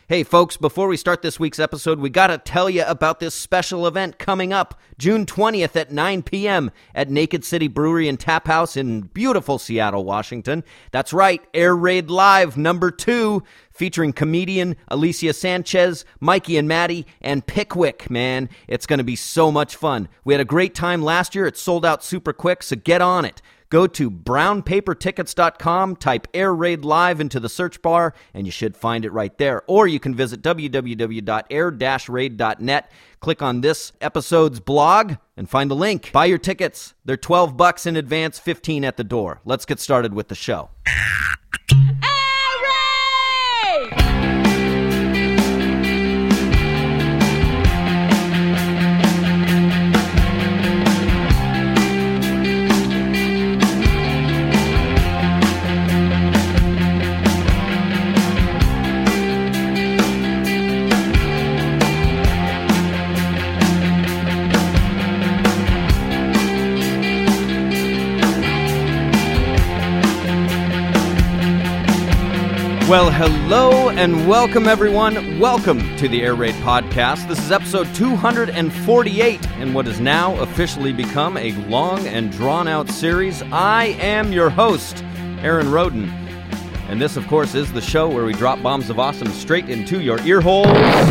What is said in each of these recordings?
Hey, folks, before we start this week's episode, we got to tell you about this special event coming up June 20th at 9 p.m. at Naked City Brewery and Tap House in beautiful Seattle, Washington. That's right, Air Raid Live #2, featuring comedian Alicia Sanchez, Mikey and Maddie, and Pickwick, man. It's going to be so much fun. We had a great time last year. It sold out super quick, so get on it. Go to brownpapertickets.com, type Air Raid Live into the search bar, and you should find it right there. Or you can visit www.air-raid.net, click on this episode's blog, and find the link. Buy your tickets. They're $12 in advance, $15 at the door. Let's get started with the show. Well, hello and welcome, everyone. Welcome to the Air Raid Podcast. This is episode 248 in what has now officially become a long and drawn-out series. I am your host, Aaron Roden. And this, of course, is the show where we drop bombs of awesome straight into your ear holes.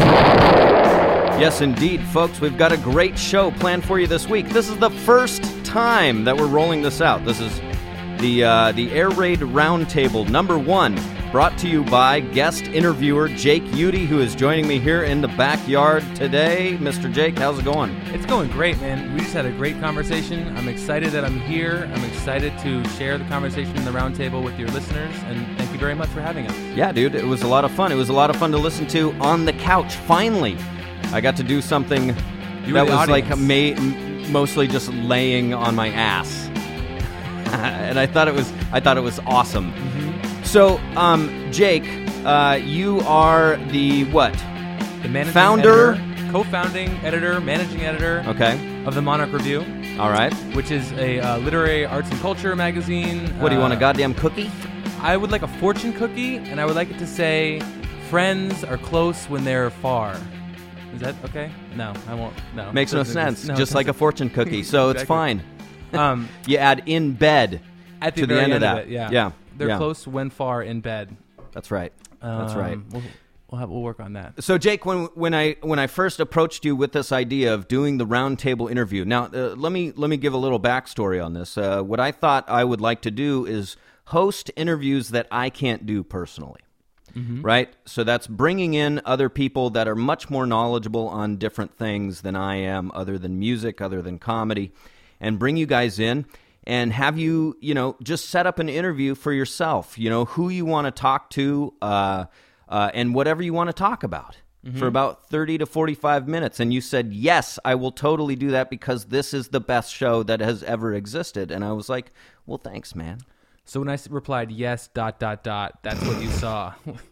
Yes, indeed, folks. We've got a great show planned for you this week. This is the first time that we're rolling this out. This is the Air Raid Roundtable #1. Brought to you by guest interviewer Jake Udy, who is joining me here in the backyard today. Mr. Jake, how's it going? It's going great, man. We just had a great conversation. I'm excited that I'm here. I'm excited to share the conversation in the roundtable with your listeners, and thank you very much for having us. Yeah, dude, it was a lot of fun. It was a lot of fun to listen to on the couch. Finally, I got to do something that was audience. like mostly just laying on my ass, and I thought it was awesome. Mm-hmm. So, Jake, you are the what? The managing founder? editor, co-founding editor, managing editor Okay. of the Monarch Review, All right. which is a literary arts and culture magazine. What, do you want a goddamn cookie? I would like a fortune cookie, and I would like it to say, friends are close when they're far. Is that okay? No, I won't. No. Makes no sense. Just like a fortune cookie, so it's fine. You add in bed At the to the very end of that. it, yeah. Yeah. They're Yeah. close when far in bed. That's right. That's right. We'll work on that. So, Jake, when I first approached you with this idea of doing the roundtable interview, now let me give a little backstory on this. What I thought I would like to do is host interviews that I can't do personally. Mm-hmm. Right? So that's bringing in other people that are much more knowledgeable on different things than I am, other than music, other than comedy, and bring you guys in and have you, just set up an interview for yourself, who you want to talk to, and whatever you want to talk about for about 30 to 45 minutes. And you said, yes, I will totally do that because this is the best show that has ever existed. And I was like, well, thanks, man. So when I replied, yes, ... that's what you saw.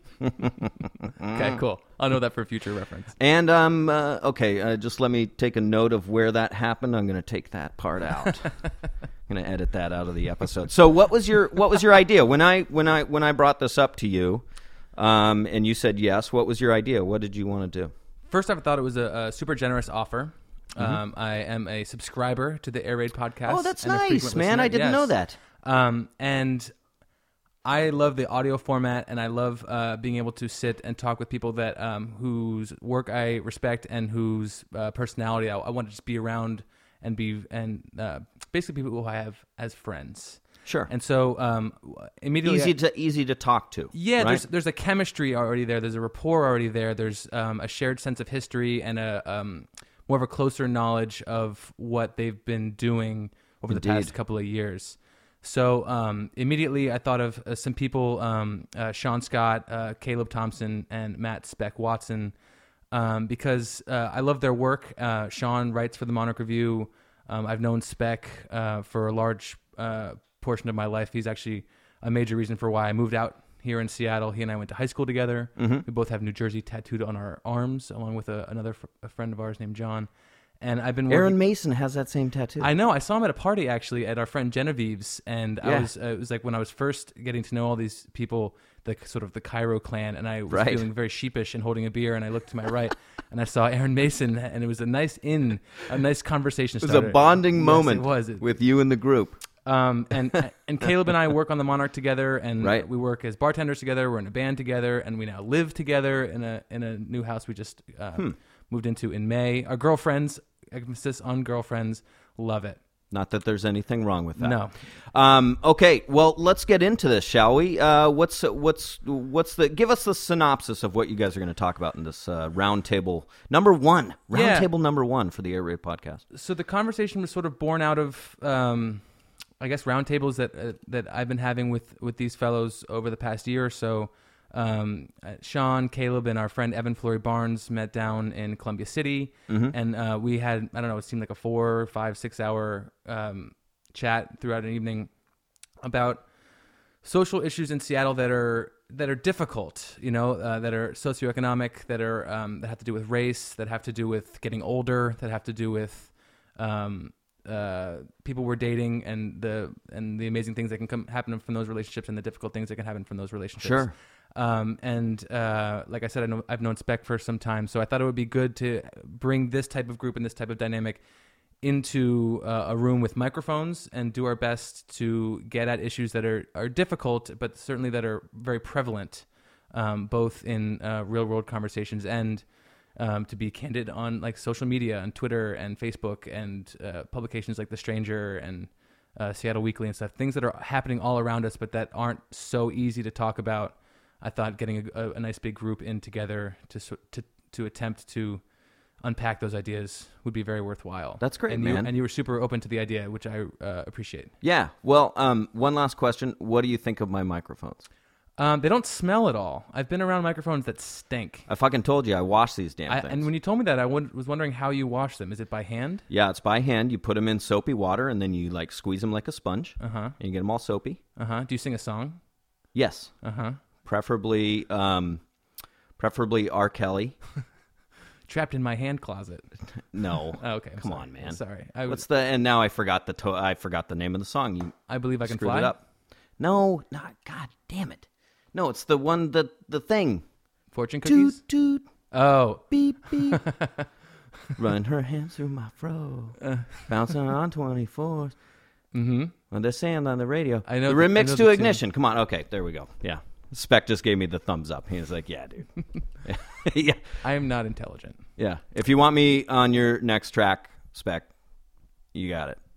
Okay, cool. I'll know that for future reference. And, okay, just let me take a note of where that happened. I'm going to take that part out. I'm going to edit that out of the episode. So what was your idea? When I brought this up to you, and you said yes, what was your idea? What did you want to do? First off, I thought it was a super generous offer. I am a subscriber to the Air Raid Podcast. Oh, that's nice, man. I didn't know that. And I love the audio format, and I love being able to sit and talk with people that whose work I respect and whose personality I want to just be around and basically people who I have as friends. Sure. And so immediately easy to talk to. Yeah, right? there's a chemistry already there. There's a rapport already there. There's a shared sense of history and a more of a closer knowledge of what they've been doing over the past couple of years. So immediately I thought of some people, Sean Scott, Caleb Thompson, and Matt Speck Watson, because I love their work. Sean writes for the Monarch Review. I've known Speck for a large portion of my life. He's actually a major reason for why I moved out here in Seattle. He and I went to high school together. Mm-hmm. We both have New Jersey tattooed on our arms, along with another friend of ours named John. And I've been Aaron Mason has that same tattoo. I know. I saw him at a party actually at our friend Genevieve's, and it was like when I was first getting to know all these people. the sort of the Cairo clan, and I was feeling very sheepish and holding a beer, and I looked to my right, and I saw Aaron Mason, and it was a nice conversation starter. It was a bonding moment it was. with you and the group. And Caleb and I work on the Monarch together, and we work as bartenders together. We're in a band together, and we now live together in a new house we just moved into in May. Our girlfriends, emphasis on girlfriends, love it. Not that there's anything wrong with that. No. Okay, well, let's get into this, shall we? Give us the synopsis of what you guys are going to talk about in this roundtable number one for the Air Raid podcast. So the conversation was sort of born out of, I guess, roundtables that I've been having with these fellows over the past year or so. Sean, Caleb, and our friend Evan Flory Barnes met down in Columbia City, and we had, I don't know, it seemed like a 4, 5, 6 hour chat throughout an evening about social issues in Seattle that are difficult, that are socioeconomic, that have to do with race, that have to do with getting older, that have to do with people we're dating and the amazing things that can happen from those relationships and the difficult things that can happen from those relationships. Sure. Like I said, I've known Spec for some time, so I thought it would be good to bring this type of group and this type of dynamic into a room with microphones and do our best to get at issues that are difficult, but certainly that are very prevalent, both in real world conversations and to be candid on like social media and Twitter and Facebook and publications like The Stranger and Seattle Weekly and stuff, things that are happening all around us, but that aren't so easy to talk about. I thought getting a nice big group in together to attempt to unpack those ideas would be very worthwhile. That's great, man. And you were super open to the idea, which I appreciate. Yeah. Well, one last question. What do you think of my microphones? They don't smell at all. I've been around microphones that stink. I fucking told you I wash these damn things. And when you told me that, I was wondering how you wash them. Is it by hand? Yeah, it's by hand. You put them in soapy water, and then you like squeeze them like a sponge. Uh-huh. And you get them all soapy. Uh-huh. Do you sing a song? Yes. Uh-huh. Preferably R. Kelly. Trapped in My Hand Closet. No. Oh, okay. Come on, man. Sorry. And now I forgot the name of the song. I Believe I Can screwed Fly. It up. No, not. God damn it. No, it's the one the thing. Fortune cookies. Toot toot. Oh. Beep beep. Run her hands through my fro. Bouncing on 24s. Mm-hmm. Well, they're saying on the radio. I know the remix to Ignition. Come on. Okay, there we go. Yeah. Spec just gave me the thumbs up. He was like, yeah, dude. Yeah. I am not intelligent. Yeah. If you want me on your next track, Spec, you got it.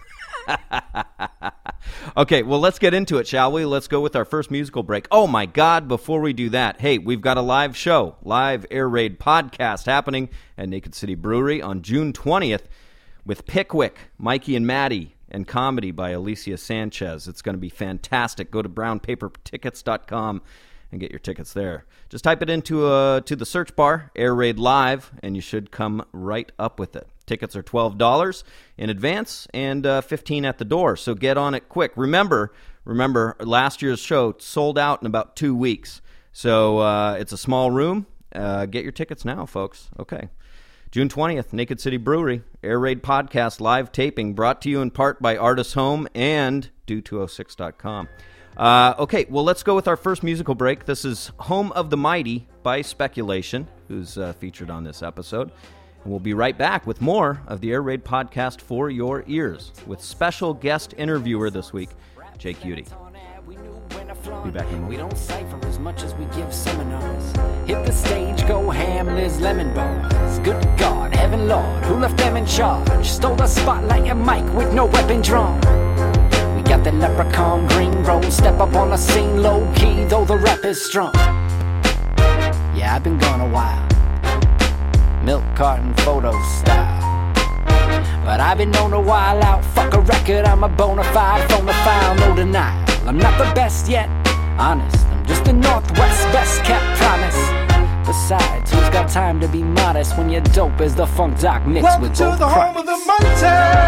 Okay, well, let's get into it, shall we? Let's go with our first musical break. Oh, my God, before we do that, hey, we've got a live show, live Air Raid podcast happening at Naked City Brewery on June 20th with Pickwick, Mikey and Maddie, and comedy by Alicia Sanchez. It's going to be fantastic. Go to brownpapertickets.com and get your tickets there. Just type it into to the search bar, Air Raid Live, and you should come right up with it. Tickets are $12 in advance and $15 at the door, so get on it quick. Remember, last year's show sold out in about 2 weeks, so it's a small room. Get your tickets now, folks. Okay. June 20th, Naked City Brewery, Air Raid Podcast live taping, brought to you in part by Artists Home and Do206.com. Okay, well, let's go with our first musical break. This is Home of the Mighty by Speculation, who's featured on this episode. And we'll be right back with more of the Air Raid Podcast for your ears with special guest interviewer this week, Jake Udy. Be back in a moment. We don't cipher as much as we give seminars. Hit the stage, go ham, Liz Lemon Bars. Good God, heaven Lord, who left them in charge? Stole the spotlight and mic with no weapon drawn. We got the leprechaun green roll, step up on the scene low key, though the rap is strong. Yeah, I've been gone a while, milk carton photo style, but I've been known to while out. Fuck a record, I'm a bona fide, phone a file, no denial. I'm not the best yet, honest, I'm just the Northwest best kept promise. Besides, who's got time to be modest when you're dope as the funk doc mixed Welcome with to both the home of the mighty.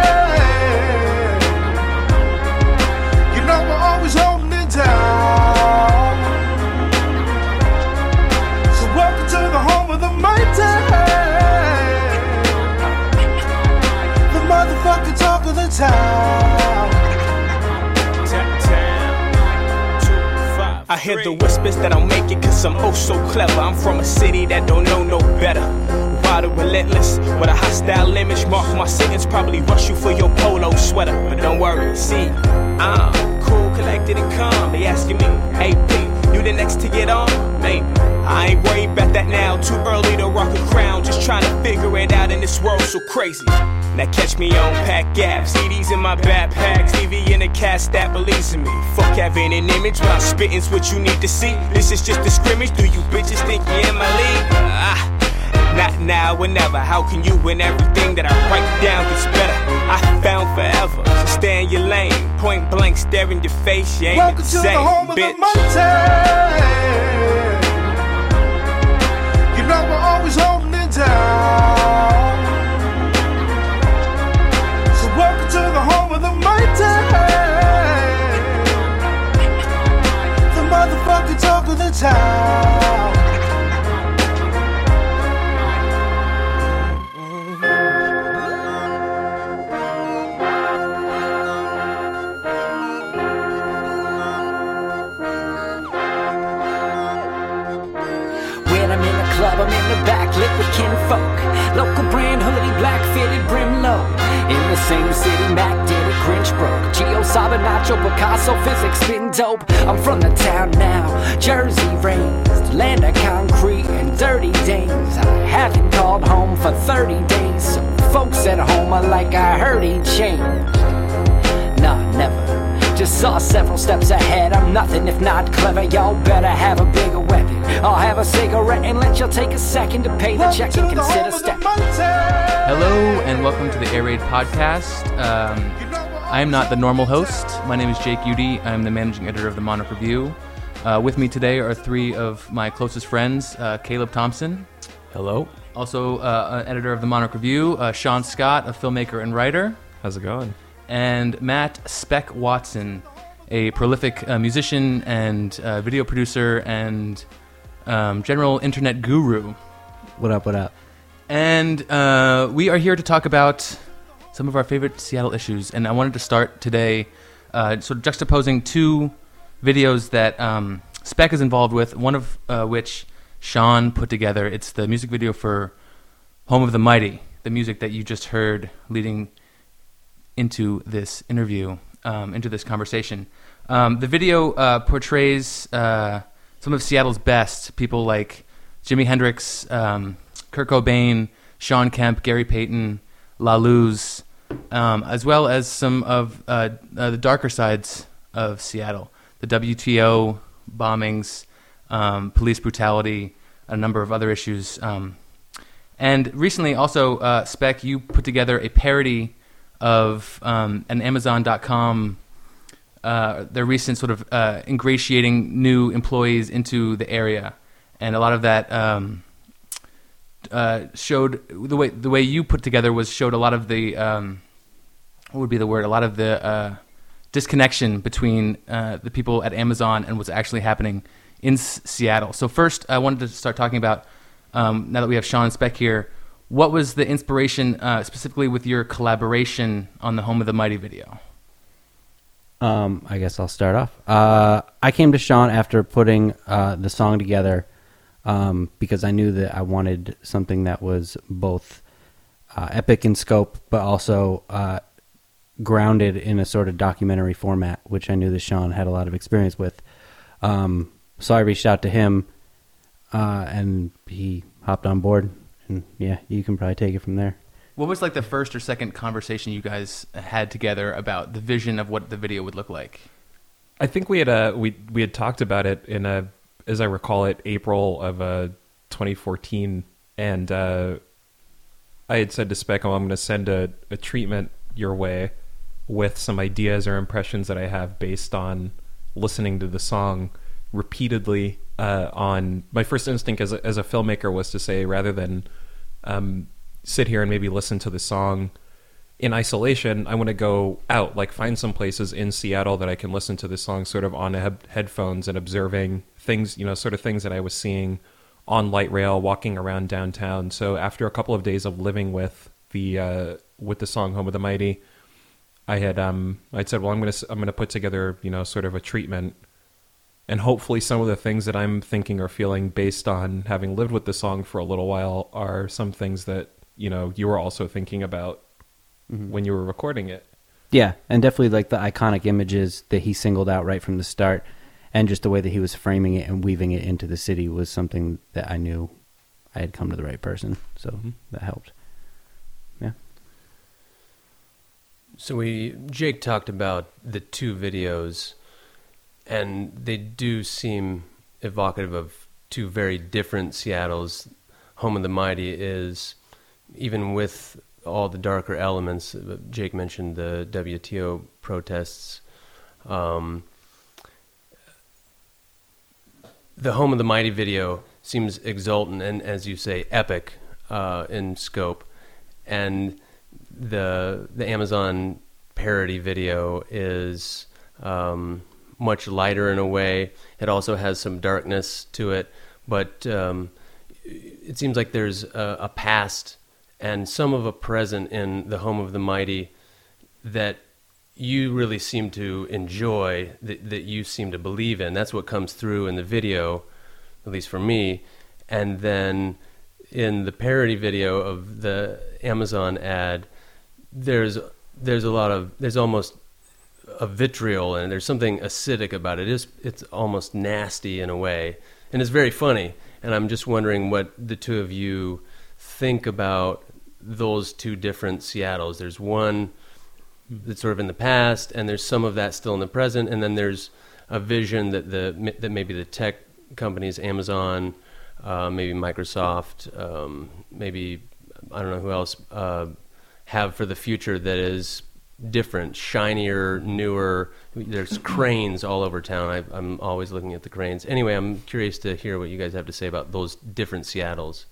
You know we're always holding it down. So welcome to the home of the mighty. The motherfucking talk of the town. I hear the whispers that I'll make it cause I'm oh so clever. I'm from a city that don't know no better. Wild and relentless, with a hostile image. Mark my sentence, probably rush you for your polo sweater. But don't worry, see, I'm cool, collected and calm. They asking me, hey P, you the next to get on? Maybe. I ain't worried about that now, too early to rock a crown. Just trying to figure it out in this world so crazy. Now catch me on Pack Gap, CDs in my backpack, TV in a cast that believes in me. Fuck having an image, when I'm spitting's what you need to see. This is just a scrimmage, do you bitches think you're in my league? Not now or never, how can you win everything that I write down gets better? I found forever, so stay in your lane. Point blank, stare in your face, you ain't Welcome the to same, the home bitch. of the mighty. You know we're always holding it down. So welcome to the home of the mighty. The motherfucking talk of the town. I'm in the back, lit with kinfolk. Local brand hoodie, black fitted, brim low. In the same city, Mac did it, Grinch broke. Gio Sabinacho, Picasso, physics spin dope. I'm from the town now, Jersey raised, land of concrete and dirty days. I haven't called home for 30 days, so folks at home are like, I heard he changed. Nah, never. Just saw several steps ahead. I'm nothing if not clever. Y'all better have a bigger weapon. I'll have a cigarette and let y'all take a second to pay the check and consider stepping. Hello and welcome to the Air Raid podcast. I am not the normal host. My name is Jake Udy. I'm the managing editor of the Monarch Review. With me today are three of my closest friends. Caleb Thompson. Hello. Also an editor of the Monarch Review. Sean Scott, a filmmaker and writer. How's it going? And Matt Speck Watson, a prolific musician and video producer and general internet guru. What up, what up? And we are here to talk about some of our favorite Seattle issues. And I wanted to start today sort of juxtaposing two videos that Speck is involved with, one of which Sean put together. It's the music video for Home of the Mighty, the music that you just heard leading into this interview, into this conversation. The video portrays some of Seattle's best, people like Jimi Hendrix, Kurt Cobain, Sean Kemp, Gary Payton, La Luz, as well as some of the darker sides of Seattle, the WTO bombings, police brutality, a number of other issues. And recently also, Speck, you put together a parody of an Amazon.com, their recent sort of ingratiating new employees into the area, and a lot of that showed the way you put together showed a lot of the what would be the word? A lot of the disconnection between the people at Amazon and what's actually happening in Seattle. So first, I wanted to start talking about now that we have Sean and Speck here. What was the inspiration specifically with your collaboration on the Home of the Mighty video? I guess I'll start off. I came to Sean after putting the song together because I knew that I wanted something that was both epic in scope, but also grounded in a sort of documentary format, which I knew that Sean had a lot of experience with. So I reached out to him, and he hopped on board. And yeah, you can probably take it from there. What was like the first or second conversation you guys had together about the vision of what the video would look like? I think we had we had talked about it in as I recall it, April of 2014, and I had said to Speck, I'm going to send a treatment your way with some ideas or impressions that I have based on listening to the song repeatedly. On my first instinct as a filmmaker was to say, rather than sit here and maybe listen to the song in isolation, I want to go out, like find some places in Seattle that I can listen to this song sort of on headphones and observing things, sort of things that I was seeing on light rail, walking around downtown. So after a couple of days of living with the song Home of the Mighty, I had I'd said, well, I'm gonna put together sort of a treatment And hopefully some of the things that I'm thinking or feeling based on having lived with the song for a little while are some things that, you were also thinking about when you were recording it. Yeah, and definitely like the iconic images that he singled out right from the start, and just the way that he was framing it and weaving it into the city was something that I knew I had come to the right person. So that helped. Yeah. So Jake talked about the two videos, and they do seem evocative of two very different Seattles. Home of the Mighty is, even with all the darker elements, Jake mentioned the WTO protests. The Home of the Mighty video seems exultant and, as you say, epic in scope. And the Amazon parody video is much lighter in a way. It also has some darkness to it, but it seems like there's a past and some of a present in the Home of the Mighty that you really seem to enjoy, that you seem to believe in. That's what comes through in the video, at least for me. And then in the parody video of the Amazon ad, there's almost a vitriol, and there's something acidic about it. It's almost nasty in a way, and it's very funny. And I'm just wondering what the two of you think about those two different Seattles. There's one that's sort of in the past, and there's some of that still in the present, and then there's a vision that maybe the tech companies, Amazon, maybe Microsoft, maybe I don't know who else, have for the future that is different, shinier, newer. There's cranes all over town. I'm always looking at the cranes. Anyway, I'm curious to hear what you guys have to say about those different Seattles.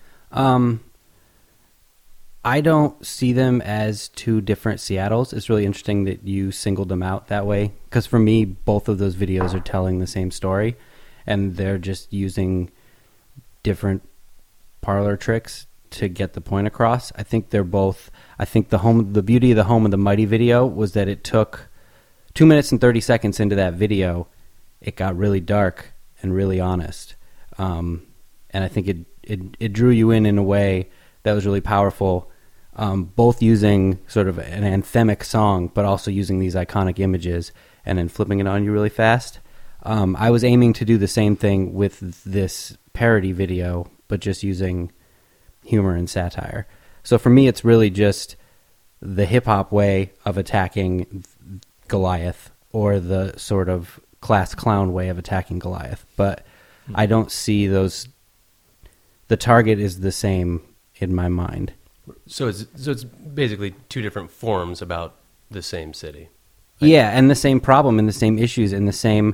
I don't see them as two different Seattles. It's really interesting that you singled them out that way, because for me, both of those videos are telling the same story, and they're just using different parlor tricks to get the point across. I think they're both. I think the beauty of the Home of the Mighty video was that it took 2 minutes and 30 seconds into that video, it got really dark and really honest, and I think it drew you in a way that was really powerful. Both using sort of an anthemic song, but also using these iconic images and then flipping it on you really fast. I was aiming to do the same thing with this parody video, but just using humor and satire. So for me, it's really just the hip-hop way of attacking Goliath, or the sort of class clown way of attacking Goliath. But I don't see those... The target is the same in my mind. So it's basically two different forms about the same city. Yeah, and the same problem and the same issues and the same...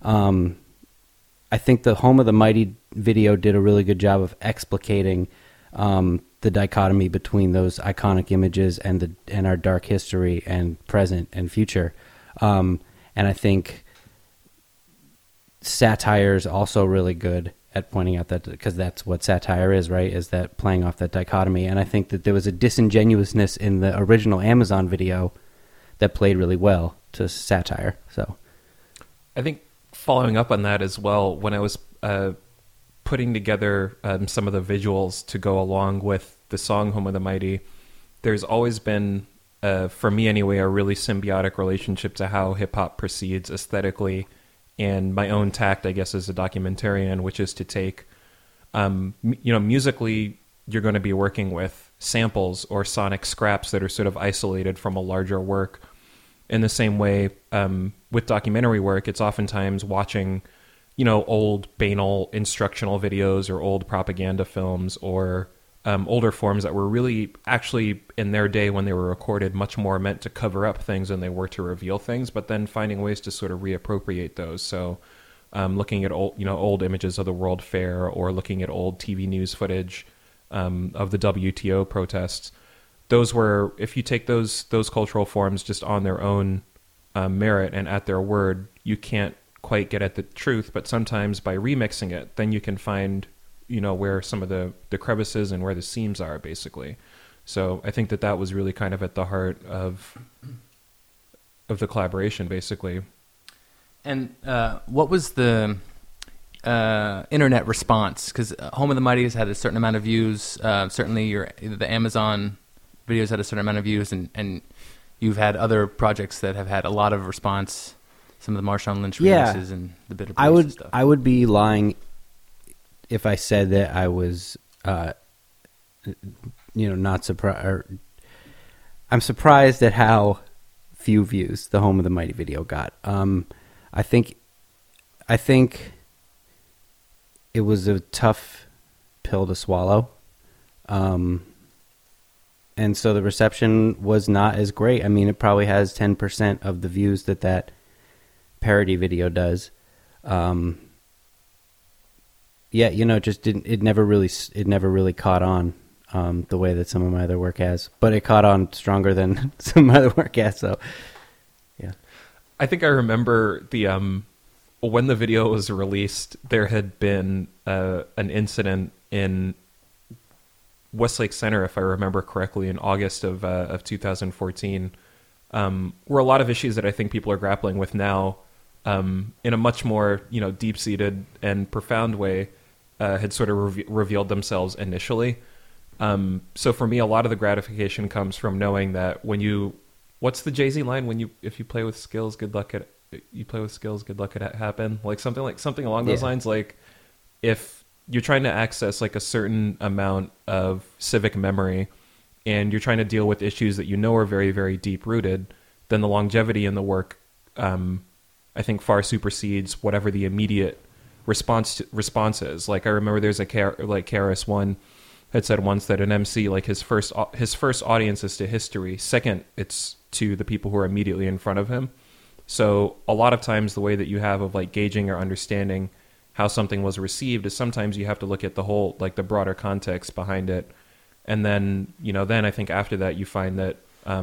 I think the Home of the Mighty video did a really good job of explicating the dichotomy between those iconic images and our dark history and present and future. And I think satire is also really good at pointing out that, because that's what satire is, right? Is that playing off that dichotomy. And I think that there was a disingenuousness in the original Amazon video that played really well to satire. So I think following up on that as well, when I was putting together some of the visuals to go along with the song Home of the Mighty, there's always been, for me anyway, a really symbiotic relationship to how hip-hop proceeds aesthetically, and my own tact, I guess, as a documentarian, which is to take, musically, you're going to be working with samples or sonic scraps that are sort of isolated from a larger work. In the same way, with documentary work, it's oftentimes watching, old banal instructional videos or old propaganda films, or older forms that were really, actually, in their day when they were recorded, much more meant to cover up things than they were to reveal things, but then finding ways to sort of reappropriate those. So looking at old images of the World Fair, or looking at old TV news footage of the WTO protests. Those were, if you take those cultural forms just on their own merit and at their word, you can't quite get at the truth, but sometimes by remixing it, then you can find, where some of the crevices and where the seams are, basically. So I think that was really kind of at the heart of the collaboration, basically. And what was the internet response? Because Home of the Mighty has had a certain amount of views. Certainly, the Amazon videos had a certain amount of views, and you've had other projects that have had a lot of response. Some of the Marshawn Lynch remixes and the Bitter Beast and stuff. I would be lying if I said that I was, not surprised. I'm surprised at how few views the Home of the Mighty video got. I think it was a tough pill to swallow. And so the reception was not as great. I mean, it probably has 10% of the views that parody video does. It never really caught on the way that some of my other work has, but it caught on stronger than some of my other work has. So, yeah. I think I remember when the video was released, there had been an incident in Westlake Center, if I remember correctly, in August of 2014, where a lot of issues that I think people are grappling with now, in a much more deep-seated and profound way, had sort of revealed themselves initially. So for me, a lot of the gratification comes from knowing that what's the Jay-Z line? If you play with skills, good luck at it happen. Like something along those lines. Like if you're trying to access like a certain amount of civic memory and you're trying to deal with issues that are very, very deep rooted, then the longevity in the work, I think far supersedes whatever the immediate response is. Like I remember there's KRS-One had said once that an MC, like his first audience is to history. Second, it's to the people who are immediately in front of him. So a lot of times the way that you have of like gauging or understanding how something was received is sometimes you have to look at the whole, like the broader context behind it. And then, then I think after that you find that,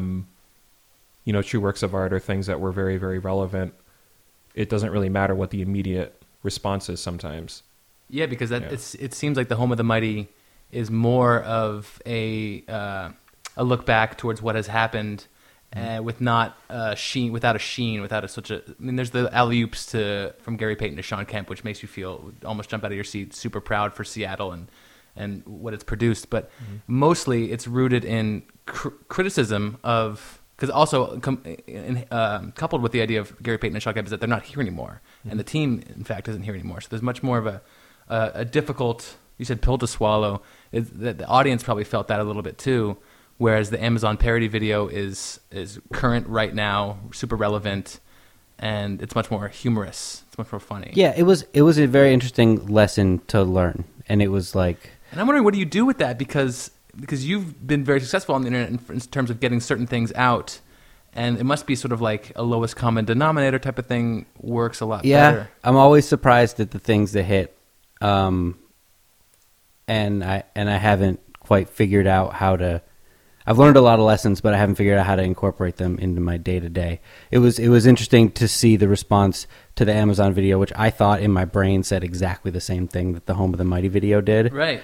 true works of art are things that were very, very relevant. It doesn't really matter what the immediate response is sometimes. Yeah, because it seems like the Home of the Mighty is more of a look back towards what has happened, without a sheen. I mean, there's the alley-oops from Gary Payton to Sean Kemp, which makes you feel almost jump out of your seat, super proud for Seattle and what it's produced. But mostly it's rooted in criticism of, because also coupled with the idea of Gary Payton and Sean Kemp is that they're not here anymore, and the team in fact isn't here anymore. So there's much more of a difficult, you said pill to swallow. The audience probably felt that a little bit too. Whereas the Amazon parody video is current right now, super relevant, and it's much more humorous. It's much more funny. Yeah, it was a very interesting lesson to learn, and it was like. And I'm wondering, what do you do with that? Because you've been very successful on the internet in terms of getting certain things out, and it must be sort of like a lowest common denominator type of thing works a lot better. Yeah, I'm always surprised at the things that hit, and I haven't quite figured out how to. I've learned a lot of lessons, but I haven't figured out how to incorporate them into my day-to-day. It was interesting to see the response to the Amazon video, which I thought in my brain said exactly the same thing that the Home of the Mighty video did. Right.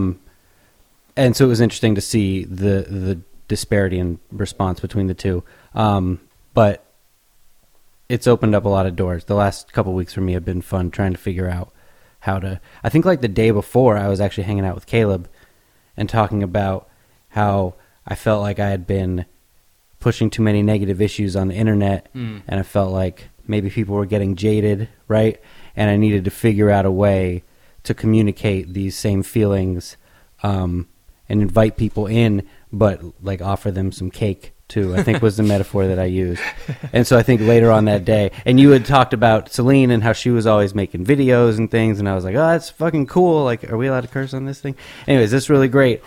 And so it was interesting to see the disparity in response between the two. But it's opened up a lot of doors. The last couple of weeks for me have been fun trying to figure out how to... I think like the day before, I was actually hanging out with Caleb and talking about how... I felt like I had been pushing too many negative issues on the internet, and I felt like maybe people were getting jaded, right? And I needed to figure out a way to communicate these same feelings and invite people in, but like offer them some cake too, I think was the metaphor that I used. And so I think later on that day, and you had talked about Celine and how she was always making videos and things, and I was like, oh, that's fucking cool. Like, are we allowed to curse on this thing? Anyways, that's really great.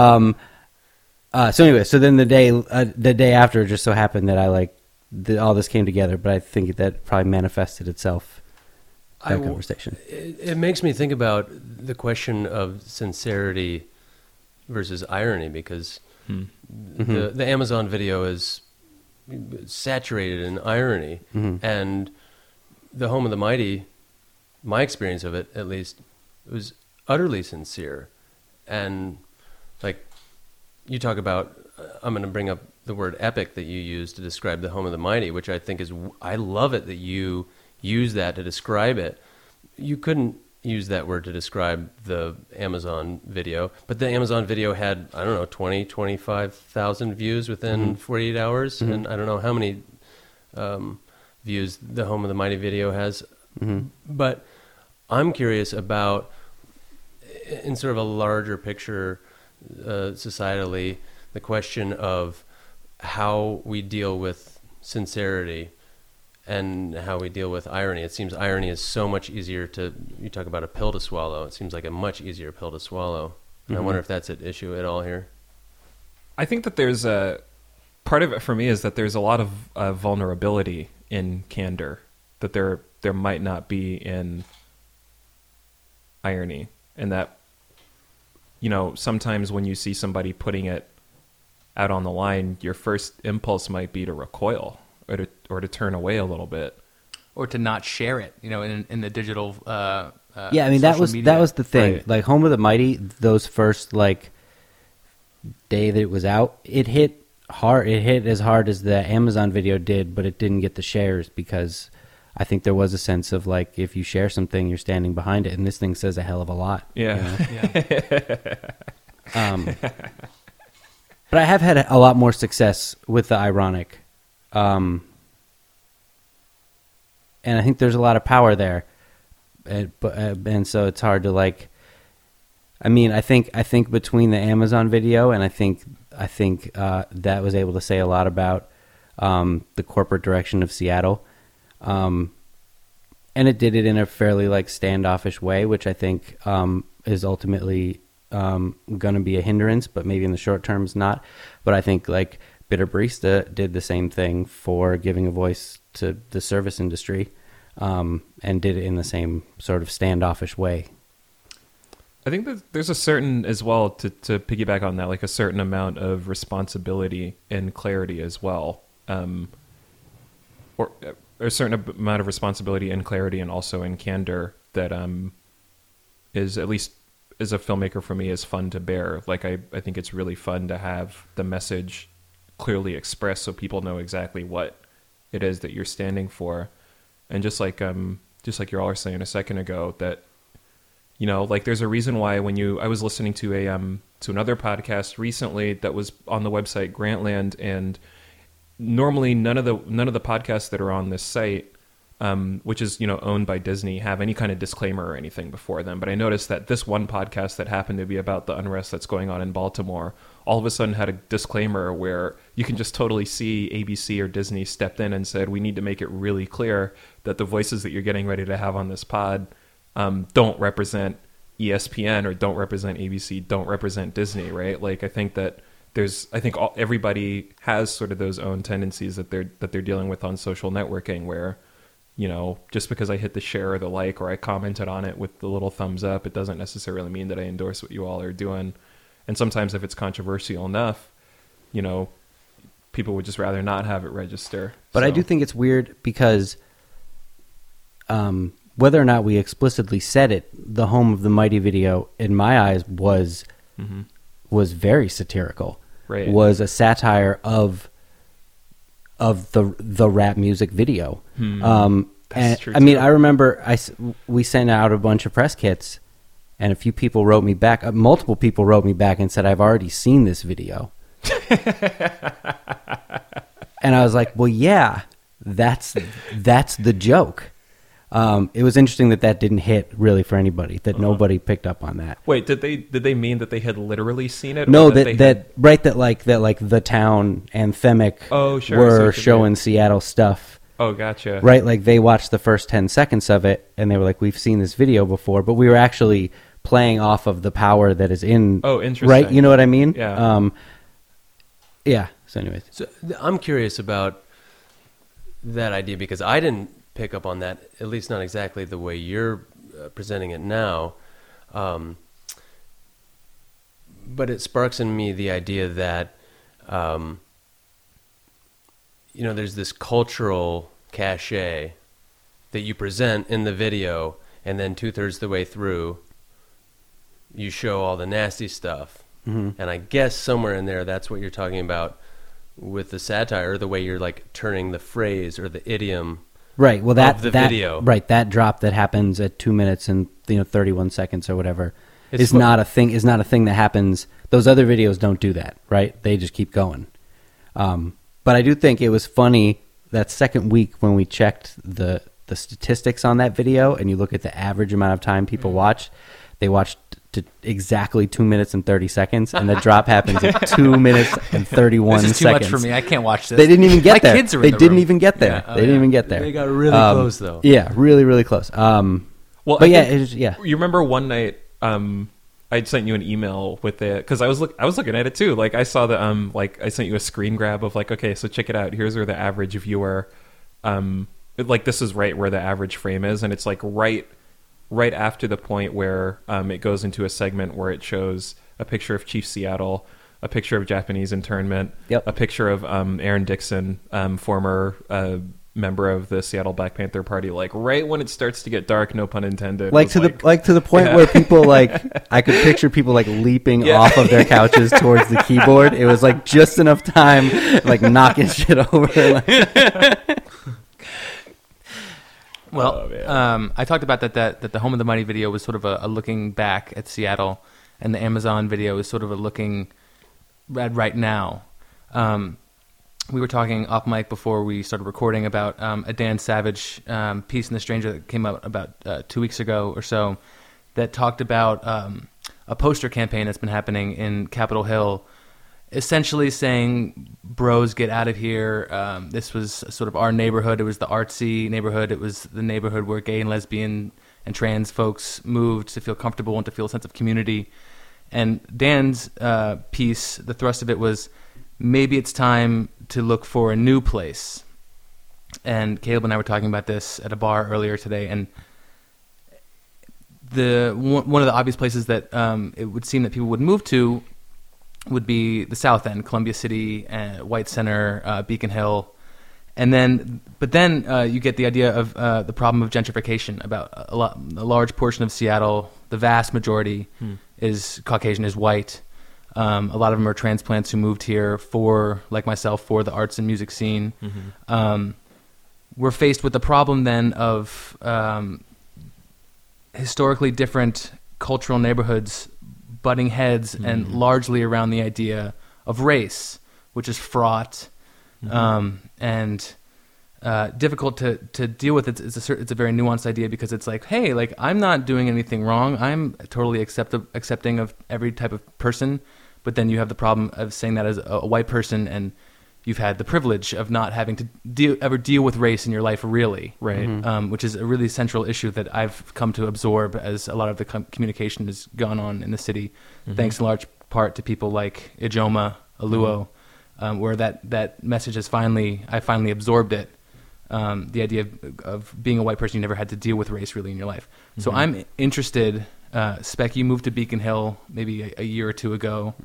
So then the day after, it just so happened that all this came together, but I think that probably manifested itself, that conversation. It makes me think about the question of sincerity versus irony, because the Amazon video is saturated in irony, and the Home of the Mighty, my experience of it at least, was utterly sincere. And like, you talk about, I'm going to bring up the word epic that you used to describe the Home of the Mighty, which I think is, I love it that you use that to describe it. You couldn't use that word to describe the Amazon video, but the Amazon video had, I don't know, 20, 25,000 views within 48 hours, and I don't know how many views the Home of the Mighty video has. But I'm curious about, in sort of a larger picture, societally, the question of how we deal with sincerity and how we deal with irony. It seems irony is so much easier you talk about a pill to swallow. It seems like a much easier pill to swallow. And I wonder if that's an issue at all here. I think that there's part of it for me is that there's a lot of vulnerability in candor that there might not be in irony, and that, you know, sometimes when you see somebody putting it out on the line, your first impulse might be to recoil or to turn away a little bit, or to not share it, you know, in the digital. Yeah, I mean that was the thing. Right. Like Home of the Mighty, those first like day that it was out, it hit hard. It hit as hard as the Amazon video did, but it didn't get the shares because I think there was a sense of like, if you share something, you're standing behind it, and this thing says a hell of a lot. Yeah. You know? But I have had a lot more success with the ironic. And I think there's a lot of power there. And so it's hard to like, I mean, I think between the Amazon video and I think that was able to say a lot about the corporate direction of Seattle. And it did it in a fairly like standoffish way, which I think is ultimately going to be a hindrance, but maybe in the short term is not. But I think like Bitter Barista did the same thing for giving a voice to the service industry, and did it in the same sort of standoffish way. I think that there's a certain, as well, to piggyback on that, like a certain amount of responsibility and clarity as well. Or a certain amount of responsibility and clarity, and also in candor that is, at least as a filmmaker for me, is fun to bear. Like I think it's really fun to have the message clearly expressed so people know exactly what it is that you're standing for. And just like you all were saying a second ago, that, you know, like there's a reason why I was listening to to another podcast recently that was on the website Grantland, and normally none of the podcasts that are on this site, which is, you know, owned by Disney, have any kind of disclaimer or anything before them. But I noticed that this one podcast that happened to be about the unrest that's going on in Baltimore, all of a sudden had a disclaimer where you can just totally see ABC or Disney stepped in and said, we need to make it really clear that the voices that you're getting ready to have on this pod don't represent ESPN or don't represent ABC, don't represent Disney, right? Like I think that everybody has sort of those own tendencies that they're dealing with on social networking, where, you know, just because I hit the share or the like, or I commented on it with the little thumbs up, it doesn't necessarily mean that I endorse what you all are doing. And sometimes if it's controversial enough, you know, people would just rather not have it register. But So. I do think it's weird because whether or not we explicitly said it, the Home of the Mighty video, in my eyes, was very satirical. Right. Was a satire of the rap music video. That's true I mean, too. I remember we sent out a bunch of press kits, and a few people wrote me back. Multiple people wrote me back and said, "I've already seen this video." And I was like, "Well, yeah, that's the joke." It was interesting that didn't hit really for anybody. That nobody picked up on that. Wait, did they mean that they had literally seen it? No, or that the town anthemic Oh, sure, I see were what you showing mean. Seattle stuff. Oh, gotcha. Right, like they watched the first 10 seconds of it and they were like, we've seen this video before, but we were actually playing off of the power that is in. Oh, interesting. Right, you know what I mean? Yeah. Yeah. So anyways. So I'm curious about that idea because I didn't pick up on that, at least not exactly the way you're presenting it now. But it sparks in me the idea that, you know, there's this cultural cachet that you present in the video, and then 2/3 the way through, you show all the nasty stuff. And I guess somewhere in there, that's what you're talking about with the satire, the way you're like turning the phrase or the idiom Right. Well, that of the that, video. Right. That drop that happens at 2 minutes and 31 seconds or whatever It's is not a thing. Is not a thing that happens. Those other videos don't do that. Right. They just keep going. But I do think it was funny that second week when we checked the statistics on that video, and you look at the average amount of time people watched. They watched to exactly 2 minutes and 30 seconds, and the drop happens at 2 minutes and 31 This is too seconds. much for me. I can't watch this. They didn't even get My there. kids are in They the didn't room. even get there. Yeah. They didn't even get there. They got really close, though. Yeah, really, really close. Well, but I yeah, think- it was, yeah. You remember one night, I'd sent you an email with it because I was looking at it too. Like I saw the like I sent you a screen grab of like, okay, so check it out. Here's where the average viewer, like this is right where the average frame is, and it's like right after the point where it goes into a segment where it shows a picture of Chief Seattle, a picture of Japanese internment, Yep. a picture of Aaron Dixon, former member of the Seattle Black Panther Party. Like right when it starts to get dark, no pun intended. Like was to the point where people like I could picture people like leaping off of their couches towards the keyboard. It was like just enough time, like knocking shit over. Well, Oh, I talked about that the Home of the Mighty video was sort of a looking back at Seattle, and the Amazon video is sort of a looking at right now. We were talking off mic before we started recording about a Dan Savage piece in The Stranger that came out about 2 weeks ago or so that talked about a poster campaign that's been happening in Capitol Hill, essentially saying, bros, get out of here. This was sort of our neighborhood. It was the artsy neighborhood. It was the neighborhood where gay and lesbian and trans folks moved to feel comfortable and to feel a sense of community. And Dan's piece, the thrust of it was, maybe it's time to look for a new place. And Caleb and I were talking about this at a bar earlier today, and one of the obvious places that it would seem that people would move to would be the South End, Columbia City, White Center, Beacon Hill, but then you get the idea of the problem of gentrification. About a large portion of Seattle, the vast majority is Caucasian, is white. A lot of them are transplants who moved here like myself, for the arts and music scene. Mm-hmm. We're faced with the problem then of historically different cultural neighborhoods butting heads, and largely around the idea of race, which is fraught and difficult to deal with. It's a very nuanced idea, because it's like, hey, like I'm not doing anything wrong. I'm totally accepting of every type of person. But then you have the problem of saying that as a white person, and you've had the privilege of not having to ever deal with race in your life, really. Right. Which is a really central issue that I've come to absorb as a lot of the communication has gone on in the city, thanks in large part to people like Ijoma Aluo, where that message has I finally absorbed it. The idea of being a white person, you never had to deal with race really in your life. So I'm interested. Spec, you moved to Beacon Hill maybe a year or two ago.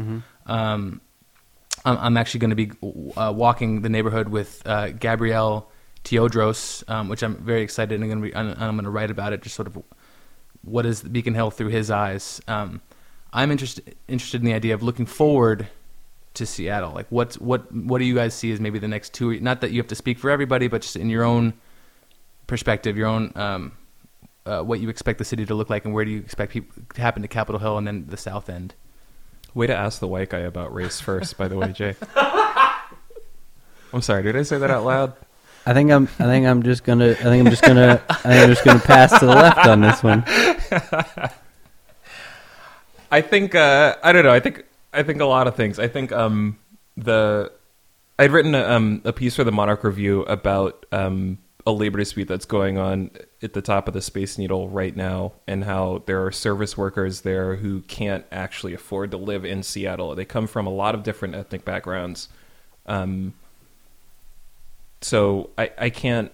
I'm actually going to be walking the neighborhood with Gabrielle Teodros, which I'm very excited, and I'm going to write about it. Just sort of what is Beacon Hill through his eyes. I'm interested in the idea of looking forward to Seattle. Like what do you guys see as maybe the next 2 years? Not that you have to speak for everybody, but just in your own perspective, your own what you expect the city to look like, and where do you expect people to happen to Capitol Hill and then the South End. Way to ask the white guy about race first, by the way, Jay. I'm sorry, did I say that out loud? I think I'm just gonna pass to the left on this one. I think I don't know. I think a lot of things. I think I'd written a piece for the Monarch Review about a labor dispute that's going on at the top of the Space Needle right now, and how there are service workers there who can't actually afford to live in Seattle. They come from a lot of different ethnic backgrounds. So I can't.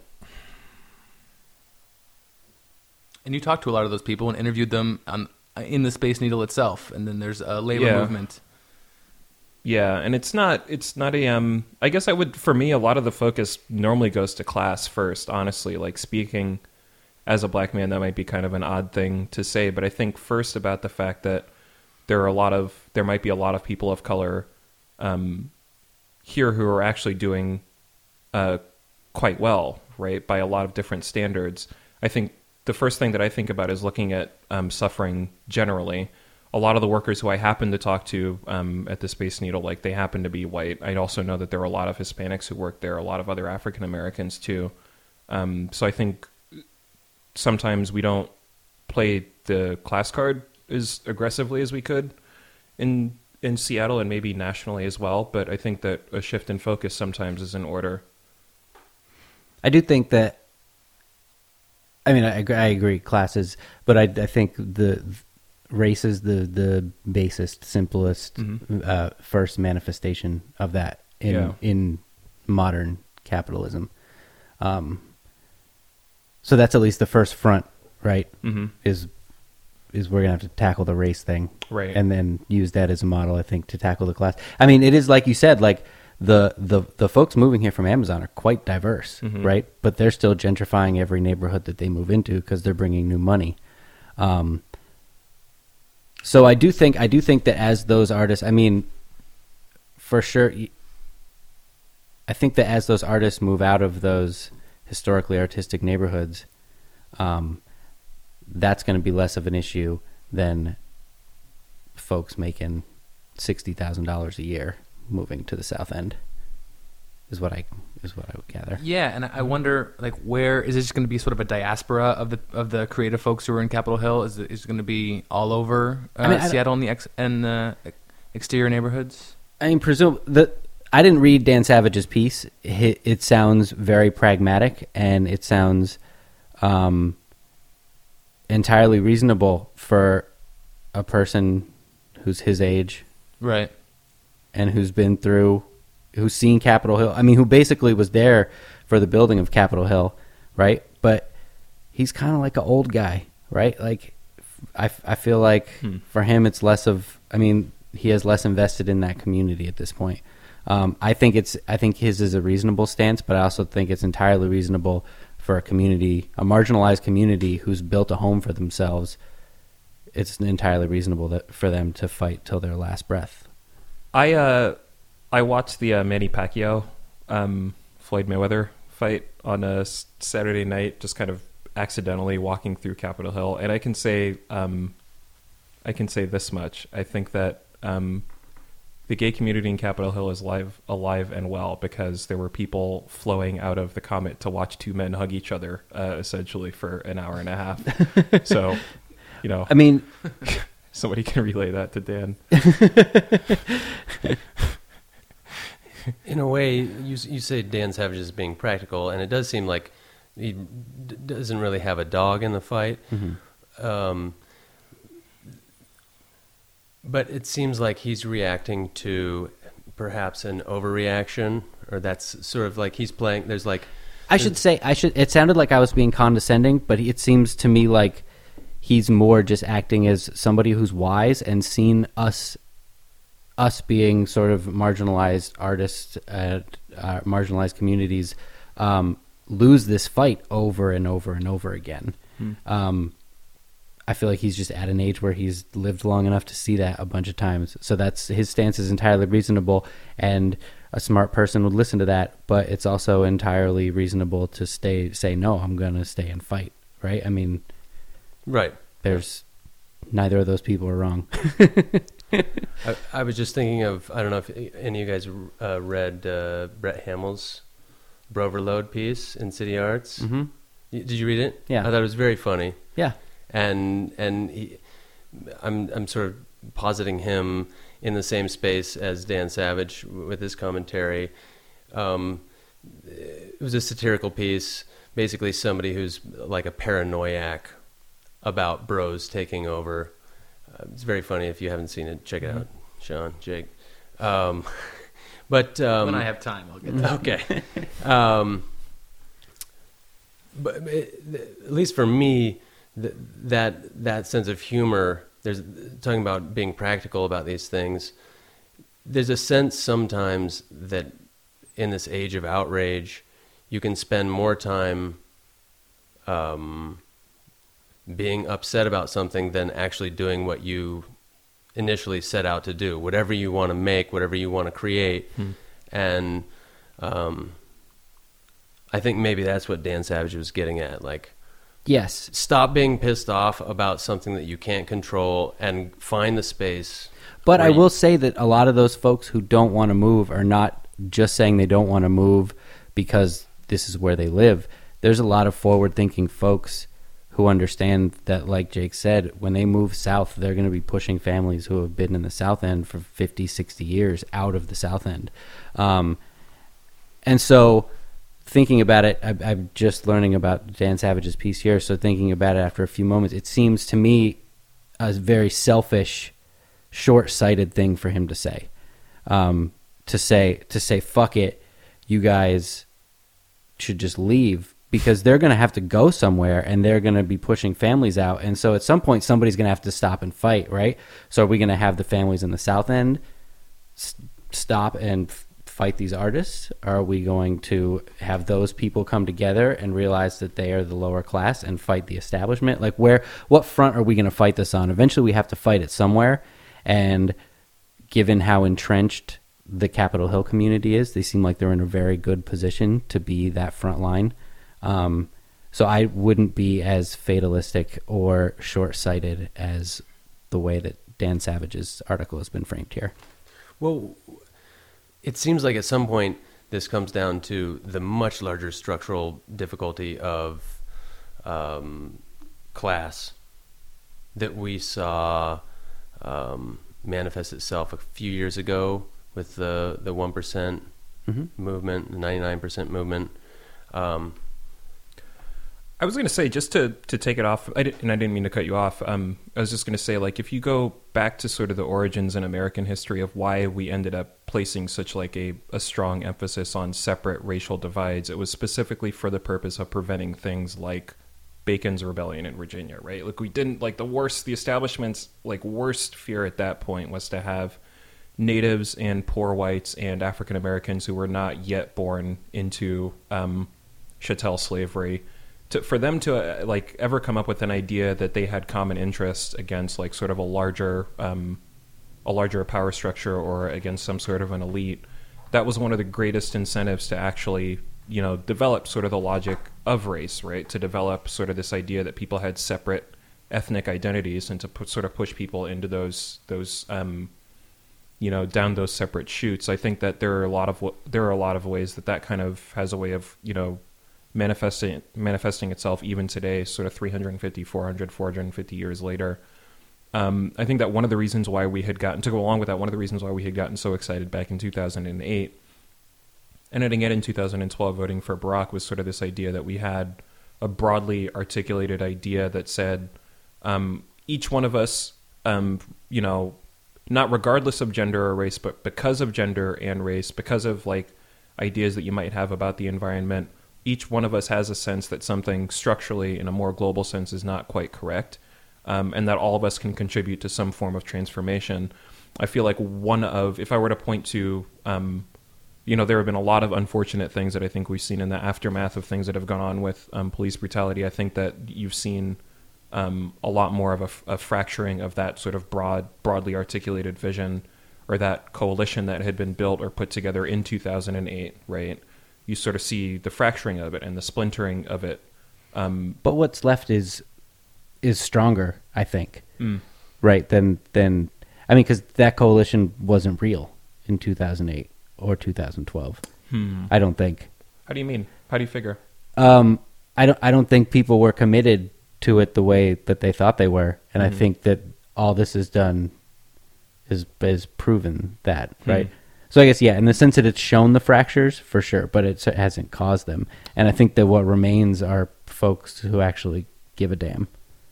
And you talked to a lot of those people and interviewed them in the Space Needle itself, and then there's a labor movement. Yeah, and it's not a I guess for me, a lot of the focus normally goes to class first, honestly. Like, speaking as a black man, that might be kind of an odd thing to say, but I think first about the fact that there might be a lot of people of color here who are actually doing quite well, right, by a lot of different standards. I think the first thing that I think about is looking at suffering generally. A lot of the workers who I happen to talk to at the Space Needle, like, they happen to be white. I also know that there are a lot of Hispanics who work there, a lot of other African Americans too. So I think sometimes we don't play the class card as aggressively as we could in Seattle and maybe nationally as well. But I think that a shift in focus sometimes is in order. I do think that, I mean, I agree, classes, but I think the race is the basest, simplest, first manifestation of that in modern capitalism. So that's at least the first front, right? Mm-hmm. Is we're gonna have to tackle the race thing, right? And then use that as a model, I think, to tackle the class. I mean, it is like you said, like the folks moving here from Amazon are quite diverse, right? But they're still gentrifying every neighborhood that they move into because they're bringing new money. So I do think that as those artists, I mean, for sure, I think that as those artists move out of those historically artistic neighborhoods, that's going to be less of an issue than folks making $60,000 a year moving to the South End. Is what I would gather. Yeah, and I wonder, like, where is it just going to be sort of a diaspora of the creative folks who are in Capitol Hill? Is it going to be all over Seattle and the exterior neighborhoods? I mean, I didn't read Dan Savage's piece. It sounds very pragmatic, and it sounds entirely reasonable for a person who's his age, right, and who's seen Capitol Hill. I mean, who basically was there for the building of Capitol Hill, right? But he's kind of like an old guy, right? Like, I feel like for him, it's less of. I mean, he has less invested in that community at this point. I think his is a reasonable stance, but I also think it's entirely reasonable for a marginalized community who's built a home for themselves. It's entirely reasonable for them to fight till their last breath. I watched the Manny Pacquiao Floyd Mayweather fight on a Saturday night, just kind of accidentally walking through Capitol Hill, and I can say this much: I think that the gay community in Capitol Hill is alive and well, because there were people flowing out of the Comet to watch two men hug each other, essentially for an hour and a half. So, I mean, somebody can relay that to Dan. In a way, you say Dan Savage is being practical, and it does seem like he doesn't really have a dog in the fight. Mm-hmm. But it seems like he's reacting to perhaps an overreaction, or that's sort of like he's playing. It sounded like I was being condescending, but it seems to me like he's more just acting as somebody who's wise and seen us being sort of marginalized artists, marginalized communities, lose this fight over and over and over again. I feel like he's just at an age where he's lived long enough to see that a bunch of times. So his stance is entirely reasonable, and a smart person would listen to that. But it's also entirely reasonable to say no, I'm going to stay and fight. Right? I mean, right. There's neither of those people are wrong. I was just thinking of, I don't know if any of you guys read Brett Hamill's Broverload piece in City Arts. Mm-hmm. Did you read it? Yeah. I thought it was very funny. Yeah. And I'm sort of positing him in the same space as Dan Savage with his commentary. It was a satirical piece, basically somebody who's like a paranoiac about bros taking over. It's very funny. If you haven't seen it, check it out, Sean, Jake. But when I have time, I'll get to it. Okay. But at least for me, that sense of humor, there's talking about being practical about these things. There's a sense sometimes that in this age of outrage, you can spend more time being upset about something than actually doing what you initially set out to do, whatever you want to make, whatever you want to create. And I I think maybe that's what Dan Savage was getting at. Like, Yes. stop being pissed off about something that you can't control and find the space. But I where you- will say that a lot of those folks who don't want to move are not just saying they don't want to move because this is where they live. There's a lot of forward-thinking folks who understand that, like Jake said, when they move south, they're going to be pushing families who have been in the South End for 50, 60 years out of the South End. And so thinking about it, I'm just learning about Dan Savage's piece here, so thinking about it after a few moments, it seems to me a very selfish, short-sighted thing for him to say. To say, fuck it, you guys should just leave, because they're going to have to go somewhere and they're going to be pushing families out. And so at some point, somebody's going to have to stop and fight, right? So are we going to have the families in the South End stop and fight these artists? Are we going to have those people come together and realize that they are the lower class and fight the establishment? Like, what front are we going to fight this on? Eventually we have to fight it somewhere. And given how entrenched the Capitol Hill community is, they seem like they're in a very good position to be that front line. So I wouldn't be as fatalistic or short-sighted as the way that Dan Savage's article has been framed here. Well, it seems like at some point this comes down to the much larger structural difficulty of class that we saw manifest itself a few years ago with the 1% movement, the 99% movement. I was going to say, just to take it off, I didn't mean to cut you off. I was just going to say, like, if you go back to sort of the origins in American history of why we ended up placing such like a strong emphasis on separate racial divides, it was specifically for the purpose of preventing things like Bacon's Rebellion in Virginia, right? Like, we didn't, like, the establishment's like worst fear at that point was to have natives and poor whites and African Americans who were not yet born into chattel slavery, for them to like ever come up with an idea that they had common interests against like sort of a larger power structure or against some sort of an elite. That was one of the greatest incentives to actually, you know, develop sort of the logic of race, right? To develop sort of this idea that people had separate ethnic identities and to sort of push people into those you know, down those separate chutes. I think that there are a lot of ways that kind of has a way of, you know, manifesting itself even today, sort of 350, 400, 450 years later. I think that one of the reasons why we had gotten, to go along with that, one of the reasons why we had gotten so excited back in 2008 and then again in 2012 voting for Barack was sort of this idea that we had a broadly articulated idea that said each one of us, you know, not regardless of gender or race, but because of gender and race, because of like ideas that you might have about the environment, each one of us has a sense that something structurally in a more global sense is not quite correct, and that all of us can contribute to some form of transformation. I feel like if I were to point to, you know, there have been a lot of unfortunate things that I think we've seen in the aftermath of things that have gone on with police brutality. I think that you've seen a lot more of a fracturing of that sort of broadly articulated vision, or that coalition that had been built or put together in 2008, right? You sort of see the fracturing of it and the splintering of it. But what's left is stronger, I think, right? Than I mean, because that coalition wasn't real in 2008 or 2012. I don't think. How do you mean? How do you figure? I don't think people were committed to it the way that they thought they were, and I think that all this has done is proven that, right? So I guess, yeah, in the sense that it's shown the fractures, for sure, but it hasn't caused them. And I think that what remains are folks who actually give a damn,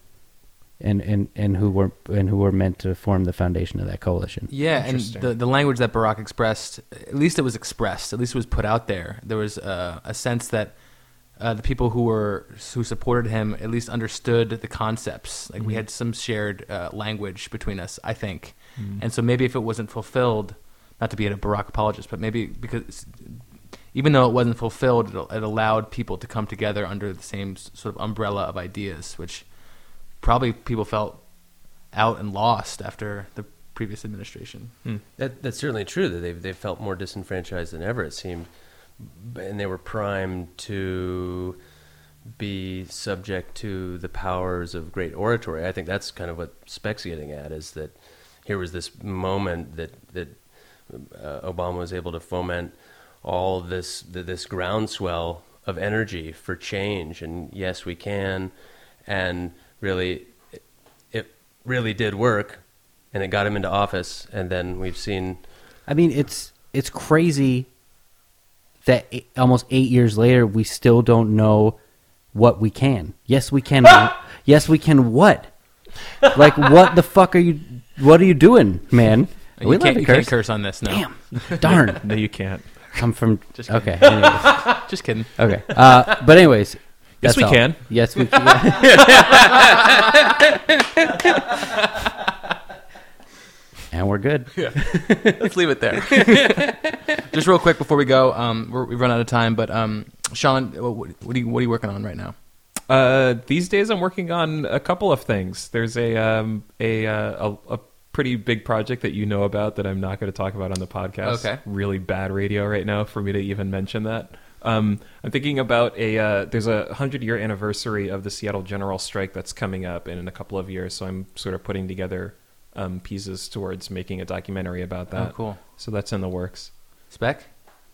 and who were meant to form the foundation of that coalition. Yeah, and the language that Barack expressed, at least it was expressed, at least it was put out there. There was a sense that the people who supported him at least understood the concepts. Like we had some shared language between us, I think. And so maybe if it wasn't fulfilled, not to be a Barack apologist, but maybe because even though it wasn't fulfilled, it allowed people to come together under the same sort of umbrella of ideas, which probably people felt out and lost after the previous administration. That's certainly true, that they felt more disenfranchised than ever, it seemed. and they were primed to be subject to the powers of great oratory. I think that's kind of what Speck's getting at, is that here was this moment that Obama was able to foment all this groundswell of energy for change, and yes, we can, and really, it really did work, and it got him into office, and then we've seen. I mean, it's crazy that almost 8 years later we still don't know what we can. Yes, we can. Yes, we can. What? Like, what the fuck are you? What are you doing, man? You can't curse on this. No. Damn. Darn. No, you can't. I'm from. Just kidding. Okay. Anyways. Just kidding. Okay. But anyways. Yes, we can. Yes, we can. And we're good. Yeah. Let's leave it there. Just real quick before we go, we've run out of time. But Sean, what are you working on right now? These days, I'm working on a couple of things. There's a pretty big project that you know about that I'm not going to talk about on the podcast. Okay. Really bad radio right now for me to even mention that. I'm thinking about there's a 100-year anniversary of the Seattle General Strike that's coming up in a couple of years. So I'm sort of putting together pieces towards making a documentary about that. Oh, cool. So that's in the works. Speck?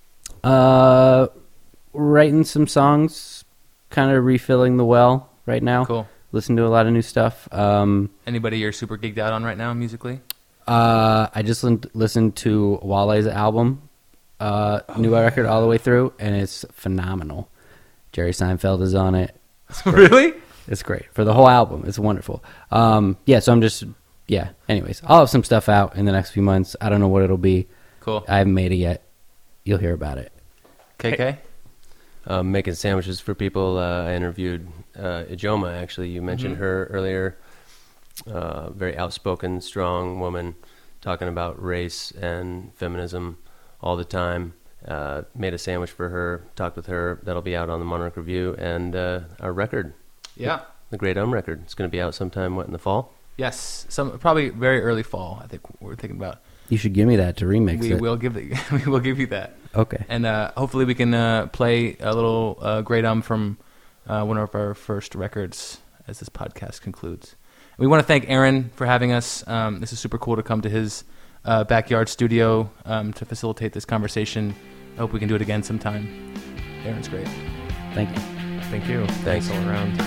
Writing some songs, kind of refilling the well right now. Cool. Listen to a lot of new stuff. Anybody you're super geeked out on right now musically? I just listened to Wale's album, new record all the way through, and it's phenomenal. Jerry Seinfeld is on it. Really? It's great. For the whole album, it's wonderful. So I'm just, anyways, I'll have some stuff out in the next few months. I don't know what it'll be. Cool. I haven't made it yet. You'll hear about it. KK? Making sandwiches for people. I interviewed Ijoma, actually. You mentioned her earlier. Very outspoken, strong woman, talking about race and feminism all the time. Made a sandwich for her, talked with her. That'll be out on the Monarch Review. And our record. Yeah. The Great record. It's going to be out sometime, in the fall? Yes. Probably very early fall, I think we're thinking about. You should give me that to remix it. We will give you that. Okay. And hopefully we can play a little Great from one of our first records as this podcast concludes. We want to thank Aaron for having us. This is super cool to come to his backyard studio to facilitate this conversation. I hope we can do it again sometime. Aaron's great. Thank you. Thank you. Thanks all around.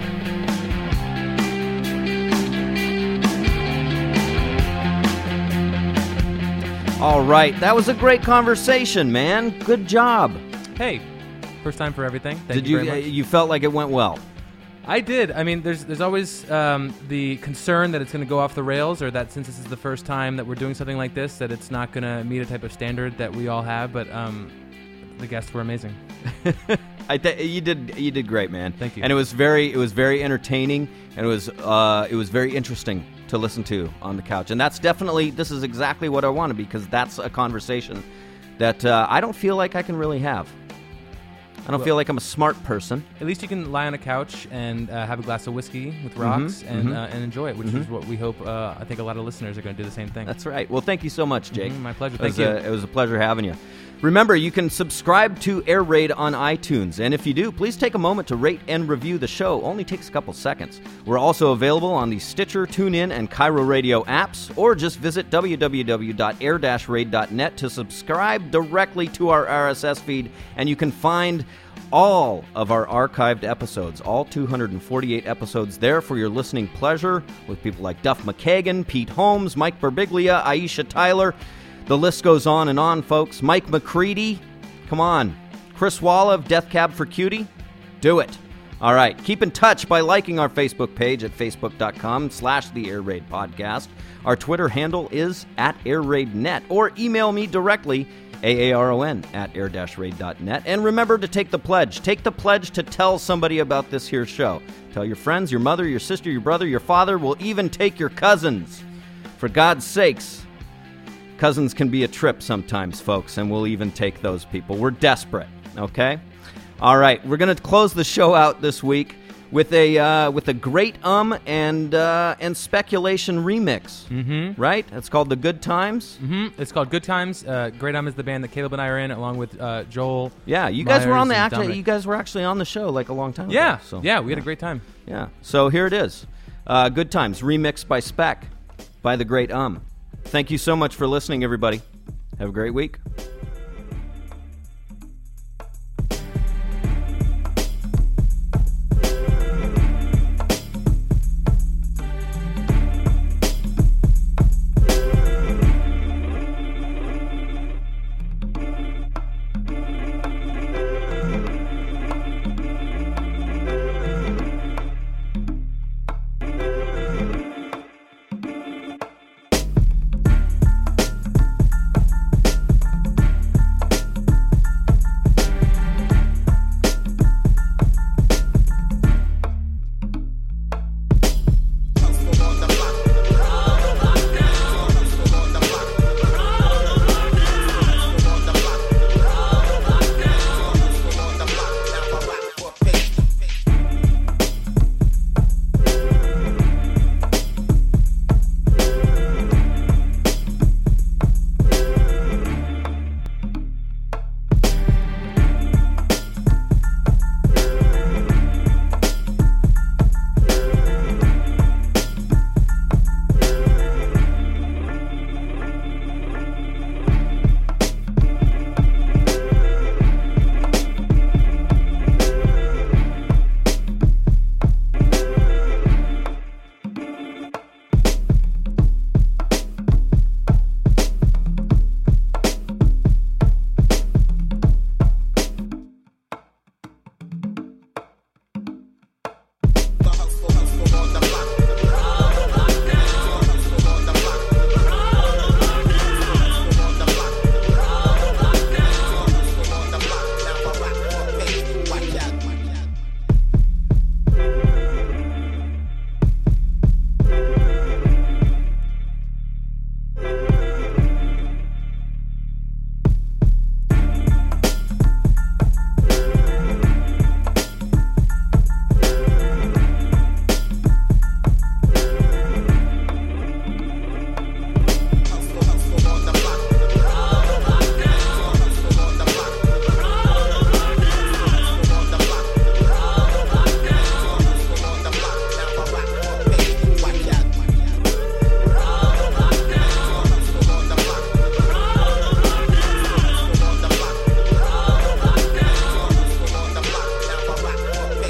All right, that was a great conversation, man. Good job. Hey, first time for everything. Did you very much. You felt like it went well? I did. I mean, there's always the concern that it's going to go off the rails, or that since this is the first time that we're doing something like this, that it's not going to meet a type of standard that we all have. But the guests were amazing. You did great, man. Thank you. And it was very entertaining, and it was very interesting to listen to on the couch. And this is exactly what I wanted, because that's a conversation that I don't feel like I can really have. I don't feel like I'm a smart person. At least you can lie on a couch and have a glass of whiskey with rocks and enjoy it, which is what we hope. I think a lot of listeners are going to do the same thing. That's right. Well, thank you so much, Jake. My pleasure. Thank you. It was a pleasure having you. Remember, you can subscribe to Air Raid on iTunes, and if you do, please take a moment to rate and review the show. Only takes a couple seconds. We're also available on the Stitcher, TuneIn, and Cairo Radio apps, or just visit www.air-raid.net to subscribe directly to our RSS feed, and you can find all of our archived episodes, all 248 episodes there for your listening pleasure, with people like Duff McKagan, Pete Holmes, Mike Birbiglia, Aisha Tyler. The list goes on, folks. Mike McCready, come on. Chris Walla of Death Cab for Cutie, do it. All right, keep in touch by liking our Facebook page at facebook.com/The Air Raid Podcast. Our Twitter handle is @AirRaidNet, or email me directly, aaron@air-raid.net. And remember to take the pledge. Take the pledge to tell somebody about this here show. Tell your friends, your mother, your sister, your brother, your father. We'll even take your cousins. For God's sakes. Cousins can be a trip sometimes, folks, and we'll even take those people. We're desperate, okay? All right, we're going to close the show out this week with a Great and Speculation remix, right? It's called The Good Times. It's called Good Times. Great is the band that Caleb and I are in, along with Joel. Yeah, you guys were on the Myers and You guys were actually on the show like a long time Yeah, ago. So, yeah, we had a great time. Yeah, so here it is. Good Times, remixed by Spec, by the Great Thank you so much for listening, everybody. Have a great week.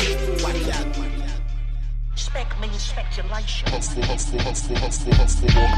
Speculation. Hustle, hustle, hustle, hustle, hustle,